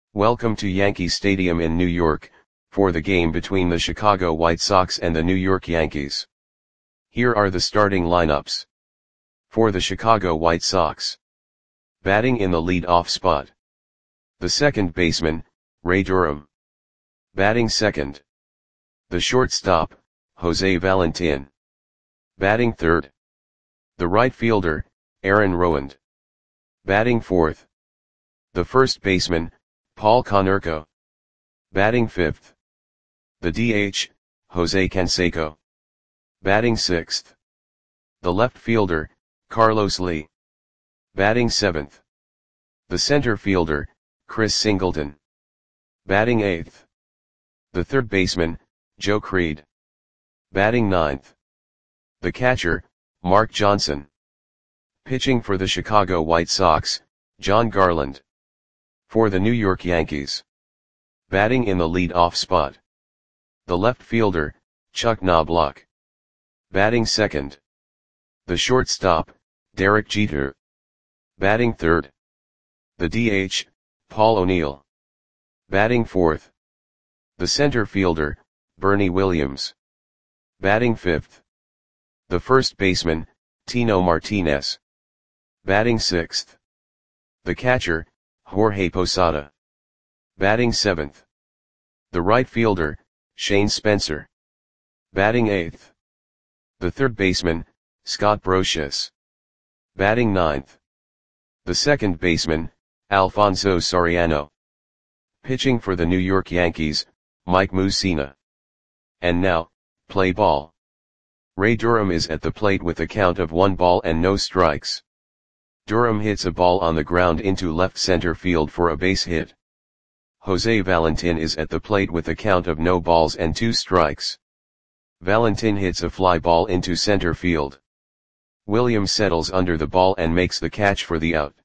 Welcome to Yankee Stadium in New York, for the game between the Chicago White Sox and the New York Yankees. Here are the starting lineups. For the Chicago White Sox. Batting in the lead-off spot. The second baseman, Ray Durham. Batting second. The shortstop, Jose Valentin. Batting third. The right fielder, Aaron Rowand. Batting fourth. The first baseman, Paul Konerko. Batting fifth. The DH, Jose Canseco. Batting sixth. The left fielder, Carlos Lee. Batting seventh. The center fielder, Chris Singleton. Batting eighth. The third baseman, Joe Creed. Batting ninth. The catcher, Mark Johnson. Pitching for the Chicago White Sox, Jon Garland. For the New York Yankees. Batting in the lead-off spot. The left fielder, Chuck Knobloch. Batting second. The shortstop, Derek Jeter. Batting third. The DH, Paul O'Neill. Batting fourth. The center fielder, Bernie Williams. Batting fifth. The first baseman, Tino Martinez. Batting sixth. The catcher, Jorge Posada. Batting seventh. The right fielder, Shane Spencer. Batting eighth. The third baseman, Scott Brosius. Batting ninth. The second baseman, Alfonso Soriano. Pitching for the New York Yankees, Mike Mussina. And now, play ball. Ray Durham is at the plate with a count of 1 ball and no strikes. Durham hits a ball on the ground into left center field for a base hit. Jose Valentin is at the plate with a count of no balls and 2 strikes. Valentin hits a fly ball into center field. Williams settles under the ball and makes the catch for the out.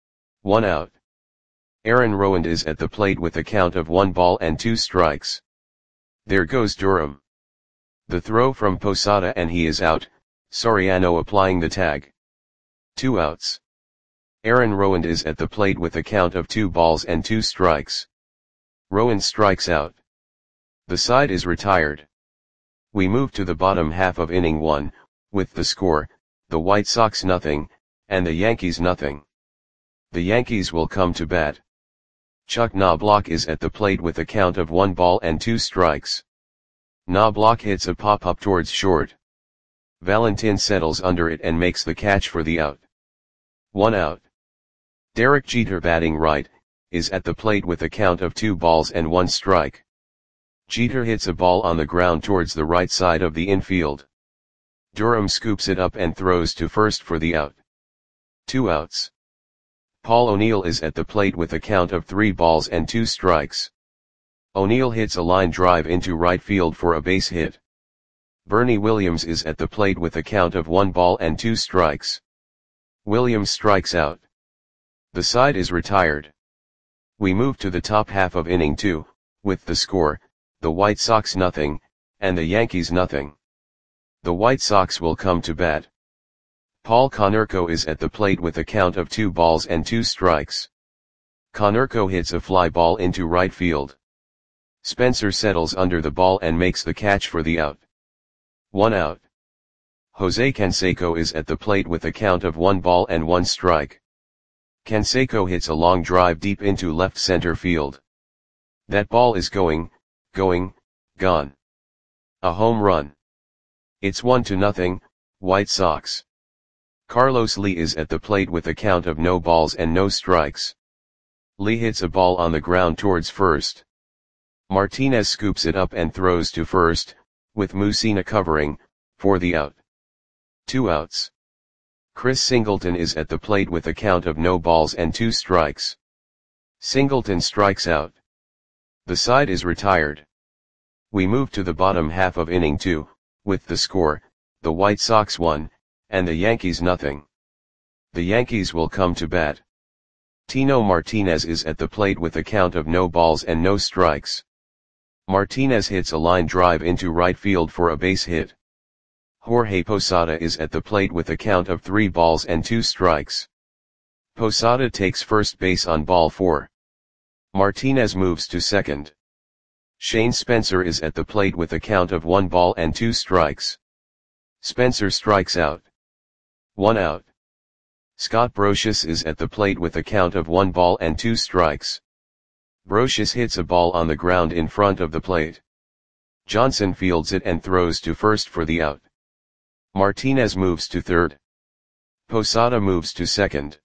1 out. Aaron Rowand is at the plate with a count of 1 ball and 2 strikes. There goes Durham. The throw from Posada and he is out, Soriano applying the tag. 2 outs. Aaron Rowand is at the plate with a count of 2 balls and 2 strikes. Rowand strikes out. The side is retired. We move to the bottom half of inning 1, with the score, the White Sox nothing, and the Yankees nothing. The Yankees will come to bat. Chuck Knobloch is at the plate with a count of 1 ball and 2 strikes. Knobloch hits a pop-up towards short. Valentin settles under it and makes the catch for the out. 1 out. Derek Jeter, batting right, is at the plate with a count of 2 balls and 1 strike. Jeter hits a ball on the ground towards the right side of the infield. Durham scoops it up and throws to first for the out. 2 outs. Paul O'Neill is at the plate with a count of 3 balls and 2 strikes. O'Neill hits a line drive into right field for a base hit. Bernie Williams is at the plate with a count of 1 ball and 2 strikes. Williams strikes out. The side is retired. We move to the top half of inning 2, with the score, the White Sox nothing, and the Yankees nothing. The White Sox will come to bat. Paul Konerko is at the plate with a count of 2 balls and 2 strikes. Konerko hits a fly ball into right field. Spencer settles under the ball and makes the catch for the out. 1 out. Jose Canseco is at the plate with a count of 1 ball and 1 strike. Canseco hits a long drive deep into left center field. That ball is gone. A home run. It's 1-0, White Sox. Carlos Lee is at the plate with a count of no balls and no strikes. Lee hits a ball on the ground towards first. Martinez scoops it up and throws to first, with Mussina covering, for the out. 2 outs. Chris Singleton is at the plate with a count of no balls and 2 strikes. Singleton strikes out. The side is retired. We move to the bottom half of inning 2, with the score, the White Sox 1, and the Yankees nothing. The Yankees will come to bat. Tino Martinez is at the plate with a count of no balls and no strikes. Martinez hits a line drive into right field for a base hit. Jorge Posada is at the plate with a count of 3 balls and 2 strikes. Posada takes first base on ball 4. Martinez moves to second. Shane Spencer is at the plate with a count of 1 ball and 2 strikes. Spencer strikes out. 1 out. Scott Brocious is at the plate with a count of 1 ball and 2 strikes. Brocious hits a ball on the ground in front of the plate. Johnson fields it and throws to first for the out. Martinez moves to third. Posada moves to second.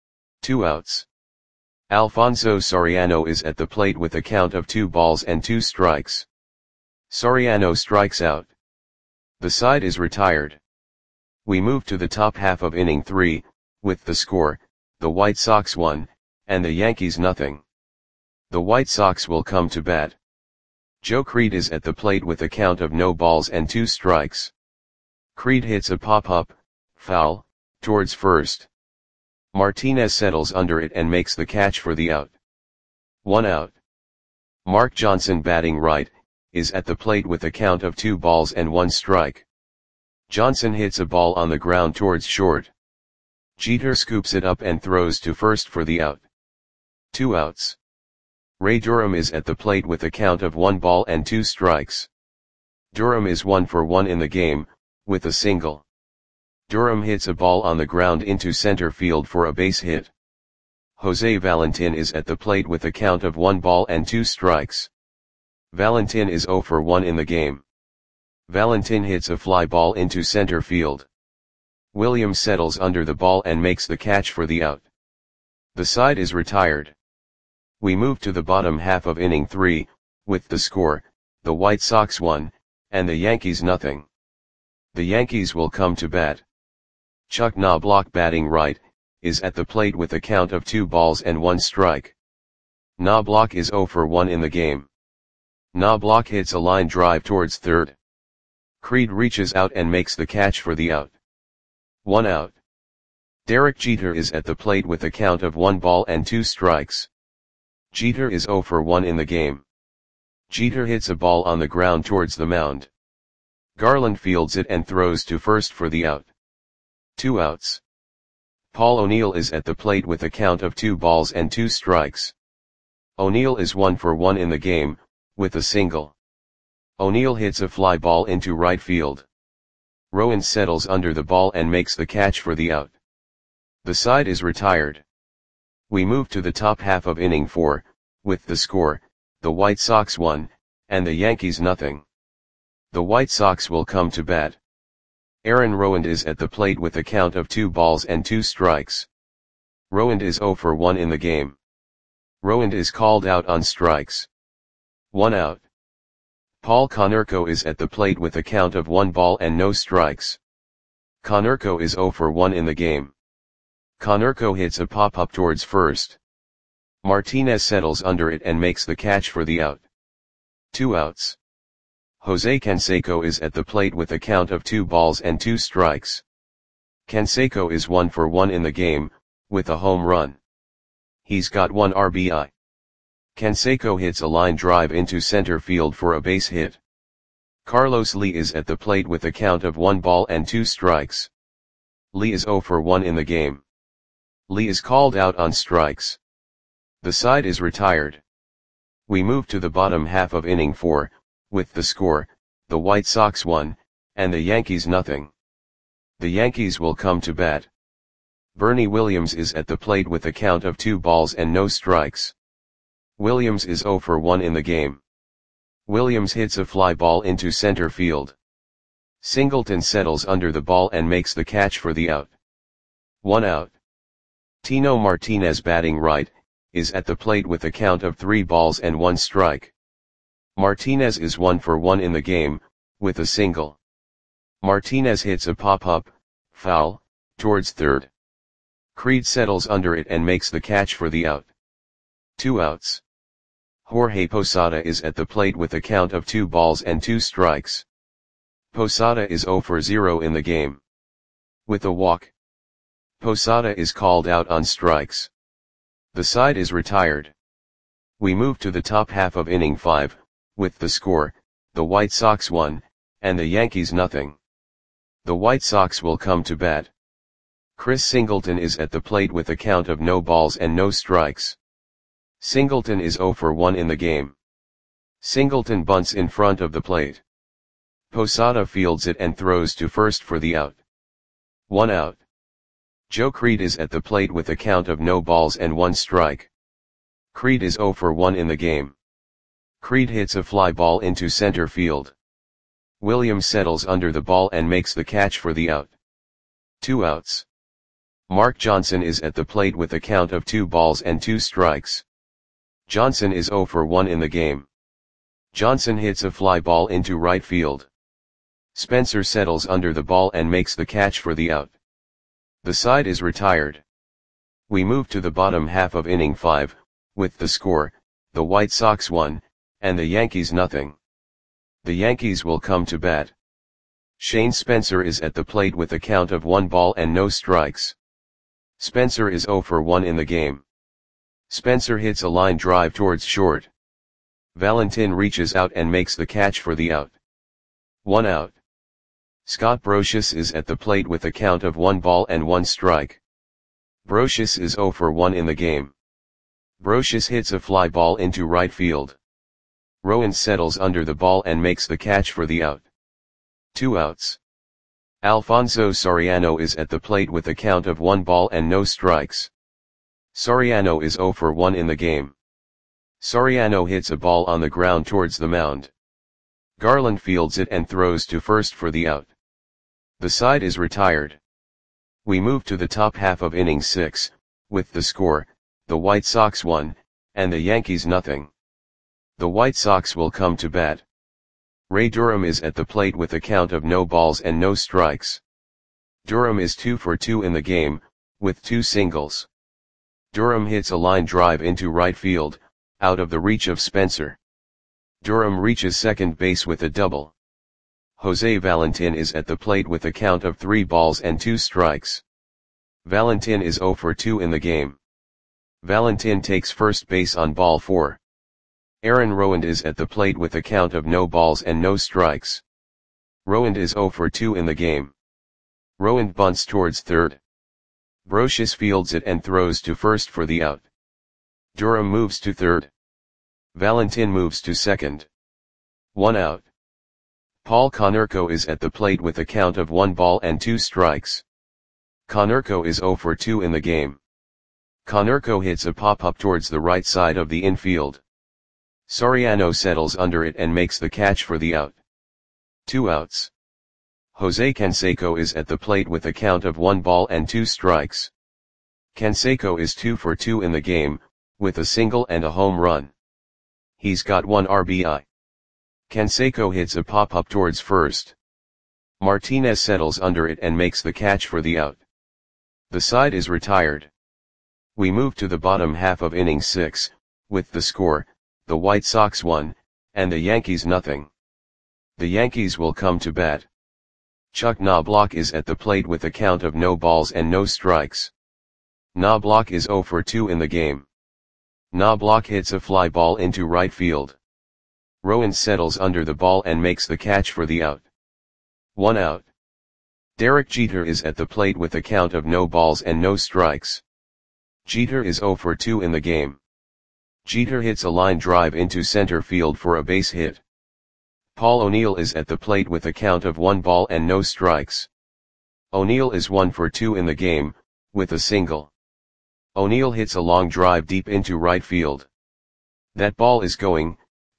2 outs. Alfonso Soriano is at the plate with a count of 2 balls and 2 strikes. Soriano strikes out. The side is retired. We move to the top half of inning 3, with the score, the White Sox 1, and the Yankees nothing. The White Sox will come to bat. Joe Creed is at the plate with a count of no balls and 2 strikes. Creed hits a pop-up, foul, towards first. Martinez settles under it and makes the catch for the out. 1 out. Mark Johnson, batting right, is at the plate with a count of 2 balls and 1 strike. Johnson hits a ball on the ground towards short. Jeter scoops it up and throws to first for the out. 2 outs. Ray Durham is at the plate with a count of 1 ball and 2 strikes. Durham is 1 for 1 in the game, with a single. Durham hits a ball on the ground into center field for a base hit. Jose Valentin is at the plate with a count of 1 ball and 2 strikes. Valentin is 0 for 1 in the game. Valentin hits a fly ball into center field. Williams settles under the ball and makes the catch for the out. The side is retired. We move to the bottom half of inning 3, with the score, the White Sox 1, and the Yankees nothing. The Yankees will come to bat. Chuck Knobloch, batting right, is at the plate with a count of 2 balls and 1 strike. Knobloch is 0 for 1 in the game. Knobloch hits a line drive towards third. Creed reaches out and makes the catch for the out. 1 out. Derek Jeter is at the plate with a count of 1 ball and 2 strikes. Jeter is 0 for 1 in the game. Jeter hits a ball on the ground towards the mound. Garland fields it and throws to first for the out. 2 outs. Paul O'Neill is at the plate with a count of 2 balls and 2 strikes. O'Neill is 1 for 1 in the game, with a single. O'Neill hits a fly ball into right field. Rowan settles under the ball and makes the catch for the out. The side is retired. We move to the top half of inning 4, with the score, the White Sox 1, and the Yankees nothing. The White Sox will come to bat. Aaron Rowand is at the plate with a count of 2 balls and 2 strikes. Rowand is 0 for 1 in the game. Rowand is called out on strikes. 1 out. Paul Konerko is at the plate with a count of 1 ball and no strikes. Konerko is 0 for 1 in the game. Konerko hits a pop-up towards first. Martinez settles under it and makes the catch for the out. 2 outs. Jose Canseco is at the plate with a count of 2 balls and 2 strikes. Canseco is 1 for 1 in the game, with a home run. He's got 1 RBI. Canseco hits a line drive into center field for a base hit. Carlos Lee is at the plate with a count of 1 ball and 2 strikes. Lee is 0 for 1 in the game. Lee is called out on strikes. The side is retired. We move to the bottom half of inning 4, with the score, the White Sox 1, and the Yankees nothing. The Yankees will come to bat. Bernie Williams is at the plate with a count of 2 balls and no strikes. Williams is 0 for 1 in the game. Williams hits a fly ball into center field. Singleton settles under the ball and makes the catch for the out. 1 out. Tino Martinez, batting right, is at the plate with a count of 3 balls and 1 strike. Martinez is 1 for 1 in the game, with a single. Martinez hits a pop-up, foul, towards third. Creed settles under it and makes the catch for the out. 2 outs. Jorge Posada is at the plate with a count of 2 balls and 2 strikes. Posada is 0 for 0 in the game. With a walk. Posada is called out on strikes. The side is retired. We move to the top half of inning 5, with the score, the White Sox 1, and the Yankees nothing. The White Sox will come to bat. Chris Singleton is at the plate with a count of no balls and no strikes. Singleton is 0 for 1 in the game. Singleton bunts in front of the plate. Posada fields it and throws to first for the out. 1 out. Joe Creed is at the plate with a count of no balls and 1 strike. Creed is 0 for 1 in the game. Creed hits a fly ball into center field. Williams settles under the ball and makes the catch for the out. 2 outs. Mark Johnson is at the plate with a count of 2 balls and 2 strikes. Johnson is 0 for 1 in the game. Johnson hits a fly ball into right field. Spencer settles under the ball and makes the catch for the out. The side is retired. We move to the bottom half of inning 5, with the score, the White Sox 1, and the Yankees nothing. The Yankees will come to bat. Shane Spencer is at the plate with a count of 1 ball and no strikes. Spencer is 0 for 1 in the game. Spencer hits a line drive towards short. Valentin reaches out and makes the catch for the out. 1 out. Scott Brosius is at the plate with a count of 1 ball and 1 strike. Brosius is 0 for 1 in the game. Brosius hits a fly ball into right field. Rowan settles under the ball and makes the catch for the out. 2 outs. Alfonso Soriano is at the plate with a count of 1 ball and no strikes. Soriano is 0 for 1 in the game. Soriano hits a ball on the ground towards the mound. Garland fields it and throws to first for the out. The side is retired. We move to the top half of inning 6, with the score, the White Sox 1, and the Yankees nothing. The White Sox will come to bat. Ray Durham is at the plate with a count of no balls and no strikes. Durham is 2 for 2 in the game, with 2 singles. Durham hits a line drive into right field, out of the reach of Spencer. Durham reaches second base with a double. Jose Valentin is at the plate with a count of 3 balls and 2 strikes. Valentin is 0 for 2 in the game. Valentin takes first base on ball 4. Aaron Rowand is at the plate with a count of no balls and no strikes. Rowand is 0 for 2 in the game. Rowand bunts towards third. Brosius fields it and throws to first for the out. Durham moves to third. Valentin moves to second. 1 out. Paul Konerko is at the plate with a count of 1 ball and 2 strikes. Konerko is 0 for 2 in the game. Konerko hits a pop-up towards the right side of the infield. Soriano settles under it and makes the catch for the out. 2 outs. Jose Canseco is at the plate with a count of 1 ball and 2 strikes. Canseco is 2 for 2 in the game, with a single and a home run. He's got 1 RBI. Canseco hits a pop-up towards first. Martinez settles under it and makes the catch for the out. The side is retired. We move to the bottom half of inning 6, with the score, the White Sox 1, and the Yankees nothing. The Yankees will come to bat. Chuck Knobloch is at the plate with a count of no balls and no strikes. Knobloch is 0 for 2 in the game. Knobloch hits a fly ball into right field. Rowan settles under the ball and makes the catch for the out. 1 out. Derek Jeter is at the plate with a count of no balls and no strikes. Jeter is 0 for 2 in the game. Jeter hits a line drive into center field for a base hit. Paul O'Neill is at the plate with a count of 1 ball and no strikes. O'Neill is 1 for 2 in the game, with a single. O'Neill hits a long drive deep into right field. That ball is gone.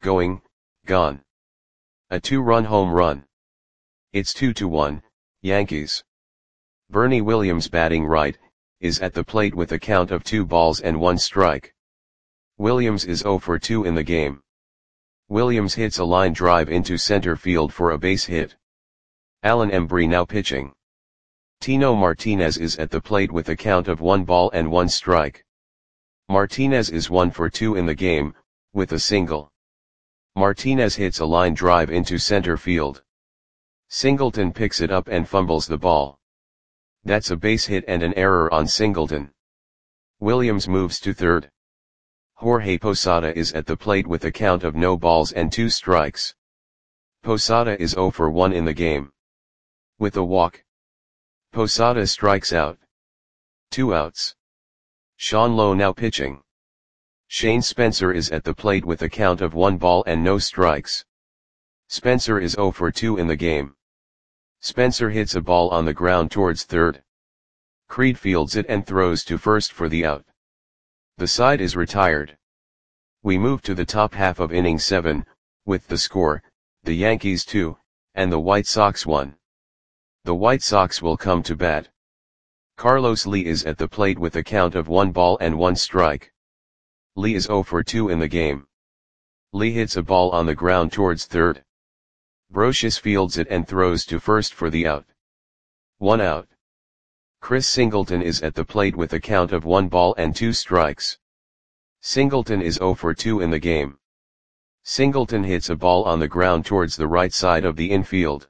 A 2-run home run. It's 2-1, Yankees. Bernie Williams, batting right, is at the plate with a count of 2 balls and 1 strike. Williams is 0 for 2 in the game. Williams hits a line drive into center field for a base hit. Alan Embry now pitching. Tino Martinez is at the plate with a count of 1 ball and 1 strike. Martinez is 1 for 2 in the game, with a single. Martinez hits a line drive into center field. Singleton picks it up and fumbles the ball. That's a base hit and an error on Singleton. Williams moves to third. Jorge Posada is at the plate with a count of no balls and 2 strikes. Posada is 0 for 1 in the game. With a walk. Posada strikes out. 2 outs. Sean Lowe now pitching. Shane Spencer is at the plate with a count of 1 ball and no strikes. Spencer is 0 for 2 in the game. Spencer hits a ball on the ground towards third. Creed fields it and throws to first for the out. The side is retired. We move to the top half of inning 7, with the score, the Yankees 2, and the White Sox 1. The White Sox will come to bat. Carlos Lee is at the plate with a count of 1 ball and 1 strike. Lee is 0 for 2 in the game. Lee hits a ball on the ground towards third. Brosius fields it and throws to first for the out. 1 out. Chris Singleton is at the plate with a count of 1 ball and 2 strikes. Singleton is 0 for 2 in the game. Singleton hits a ball on the ground towards the right side of the infield.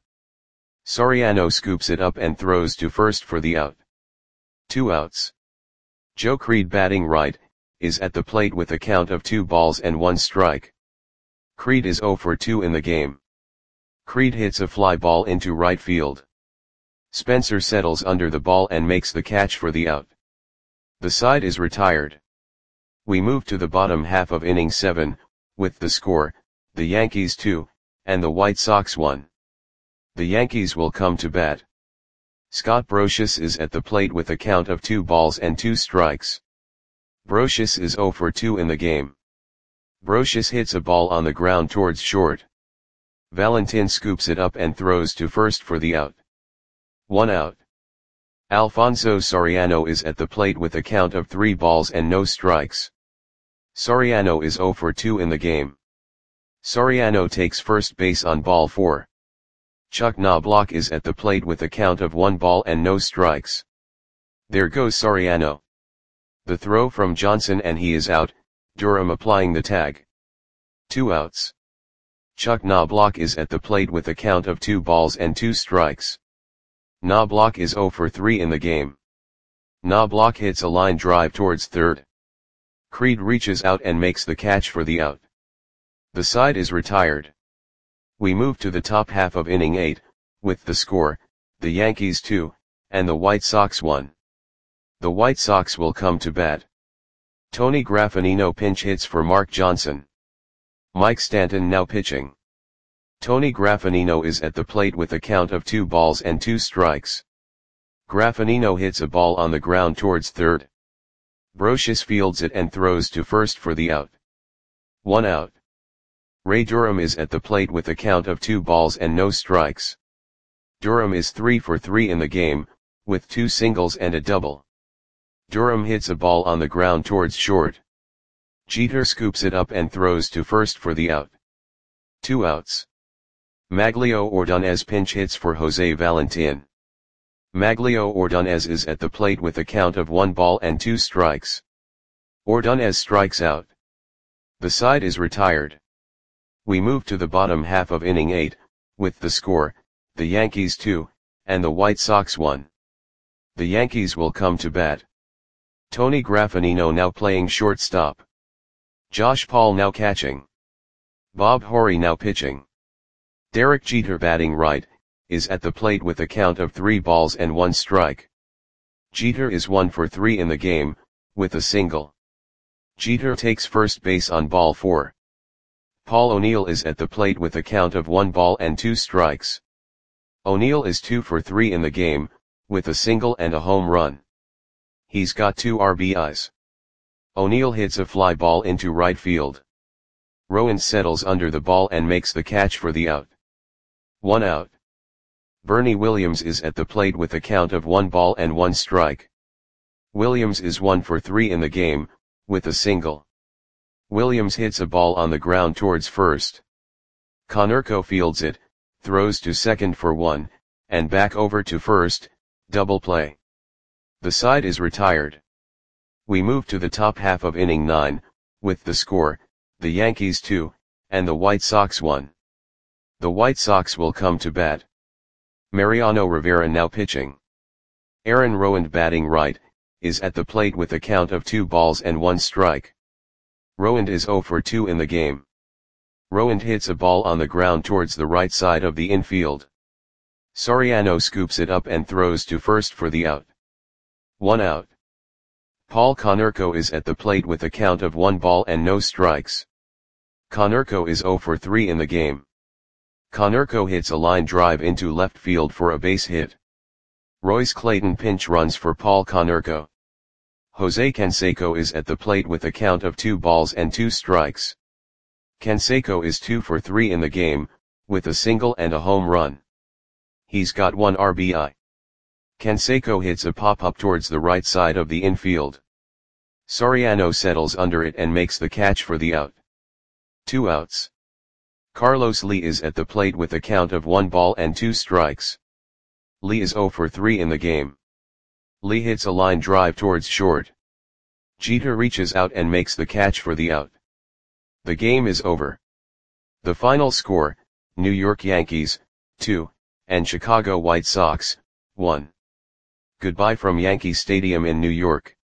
Soriano scoops it up and throws to first for the out. 2 outs. Joe Creed, batting right, is at the plate with a count of 2 balls and 1 strike. Creed is 0 for 2 in the game. Creed hits a fly ball into right field. Spencer settles under the ball and makes the catch for the out. The side is retired. We move to the bottom half of inning 7, with the score, the Yankees 2, and the White Sox 1. The Yankees will come to bat. Scott Brosius is at the plate with a count of 2 balls and 2 strikes. Brosius is 0 for 2 in the game. Brosius hits a ball on the ground towards short. Valentin scoops it up and throws to first for the out. 1 out. Alfonso Soriano is at the plate with a count of 3 balls and no strikes. Soriano is 0 for 2 in the game. Soriano takes first base on ball 4. Chuck Knobloch is at the plate with a count of 1 ball and no strikes. There goes Soriano. The throw from Johnson and he is out, Durham applying the tag. 2 outs. Chuck Knobloch is at the plate with a count of 2 balls and 2 strikes. Knobloch is 0 for 3 in the game. Knobloch hits a line drive towards third. Creed reaches out and makes the catch for the out. The side is retired. We move to the top half of inning 8, with the score, the Yankees 2, and the White Sox 1. The White Sox will come to bat. Tony Graffanino pinch hits for Mark Johnson. Mike Stanton now pitching. Tony Graffanino is at the plate with a count of 2 balls and 2 strikes. Graffanino hits a ball on the ground towards third. Brosius fields it and throws to first for the out. 1 out. Ray Durham is at the plate with a count of 2 balls and no strikes. Durham is 3 for 3 in the game, with 2 singles and a double. Durham hits a ball on the ground towards short. Jeter scoops it up and throws to first for the out. 2 outs. Maglio Ordonez pinch hits for Jose Valentin. Maglio Ordonez is at the plate with a count of 1 ball and 2 strikes. Ordonez strikes out. The side is retired. We move to the bottom half of inning 8, with the score, the Yankees 2, and the White Sox 1. The Yankees will come to bat. Tony Graffanino now playing shortstop. Josh Paul now catching. Bob Horry now pitching. Derek Jeter, batting right, is at the plate with a count of 3 balls and 1 strike. Jeter is 1 for 3 in the game, with a single. Jeter takes first base on ball 4. Paul O'Neill is at the plate with a count of 1 ball and 2 strikes. O'Neill is 2 for 3 in the game, with a single and a home run. He's got 2 RBIs. O'Neill hits a fly ball into right field. Rowan settles under the ball and makes the catch for the out. 1 out. Bernie Williams is at the plate with a count of 1 ball and 1 strike. Williams is 1 for 3 in the game, with a single. Williams hits a ball on the ground towards first. Konerko fields it, throws to second for 1, and back over to first, double play. The side is retired. We move to the top half of inning 9, with the score, the Yankees 2, and the White Sox 1. The White Sox will come to bat. Mariano Rivera now pitching. Aaron Rowand, batting right, is at the plate with a count of 2 balls and 1 strike. Rowand is 0 for 2 in the game. Rowand hits a ball on the ground towards the right side of the infield. Soriano scoops it up and throws to first for the out. 1 out. Paul Konerko is at the plate with a count of 1 ball and no strikes. Konerko is 0 for 3 in the game. Konerko hits a line drive into left field for a base hit. Royce Clayton pinch runs for Paul Konerko. Jose Canseco is at the plate with a count of 2 balls and 2 strikes. Canseco is 2 for 3 in the game, with a single and a home run. He's got 1 RBI. Canseco hits a pop-up towards the right side of the infield. Soriano settles under it and makes the catch for the out. 2 outs. Carlos Lee is at the plate with a count of 1 ball and 2 strikes. Lee is 0 for 3 in the game. Lee hits a line drive towards short. Jeter reaches out and makes the catch for the out. The game is over. The final score, New York Yankees, 2, and Chicago White Sox, 1. Goodbye from Yankee Stadium in New York.